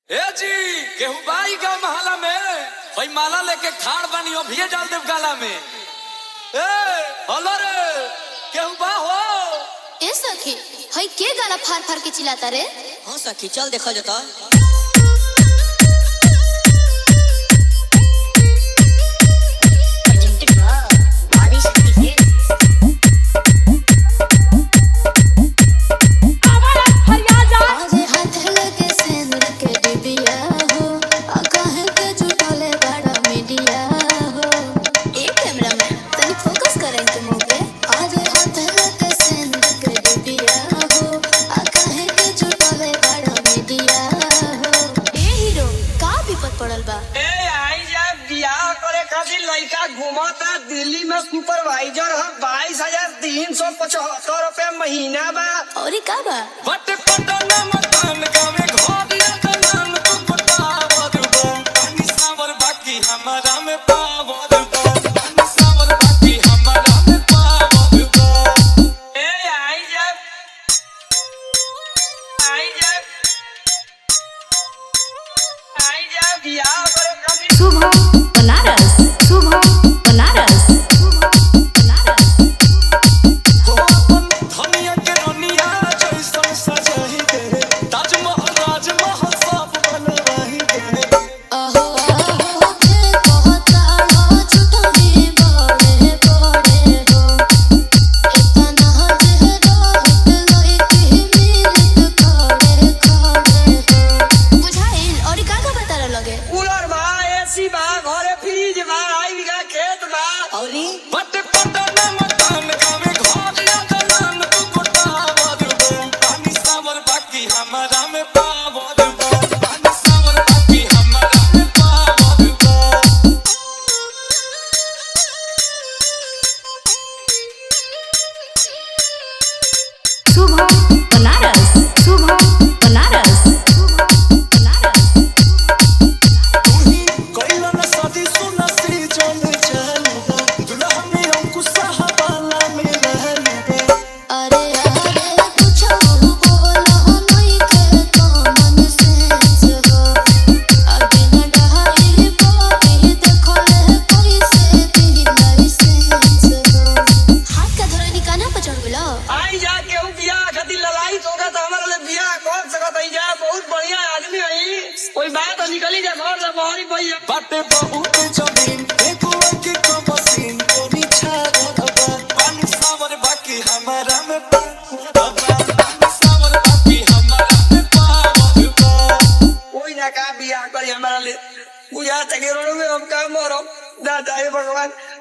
ए जी केहू बाई गा महला में भाई माला लेके खाड़ बनी हो भी डाल देव गाला में। ए हलो रे केहू बा हो। ए सखी हई के गाला फार फार के चिल्लाता रे। हां सखी चल देखा जाता। घुमाता दिल्ली में सुपरवाइजर है 22,375 रुपए महीना बा। और का बा बट पटना मकान गावे घोड़िया दलान तू बतावत बा पानी सावर बाकी हमारा में पावत बा पानी सावर बाकी हमारा में पावत बा। ए आई जा बियाह करे कभी शुभ बनारस शुभ बनारस हो अपन धनिया के रनिया जैसन सजाही दे ताजमहल राजमहल सब बनवाही दे। अहो अहो के कहता हो छुटनी बड़े बड़े हो इतना जहरा लई के मिलत खड़े खड़े हो बुझाइल और का बता लगे। कूलर बा एसी बा घरे फ्रिज बा आई का खेत बा औरी बट पटना मकान गावे घोड़िया दलान तू बतावत बा पानी सावर बाकी हमारा में पावत बा पानी सावर बाकी हमारा में पावत बा। शुभ बनारस शुभ बनारस कोइला न शादी सुना सी चल चलबा दुल्हा में अंकुश साहबाला में रहलबा। अरे अरे कुछ बोलो नहीं के कॉमन सेंस हो अभी न डहाई बोली देखो ले कैसे दी लाइसेंस हो हाथ का धरनी काना पर चढ़ गेलो। आई जा केहू बियाह खातिर ललाई होगा तो हमारे लिए बियाह कर सकत है जा बहुत बढ़िया आदमी है कोई बात निकली जा घर से बाहर भैया बाटे बहुत जमीन एको के कमसीन कोनी छागल बा पानी सावर बाकी हमारा में पावत बा पानी सावर बाकी हमारा में पावत बा। कोई ना का बियाह करी हमारे लिए बुझा तक रोड में हम का मरो दादा हे भगवान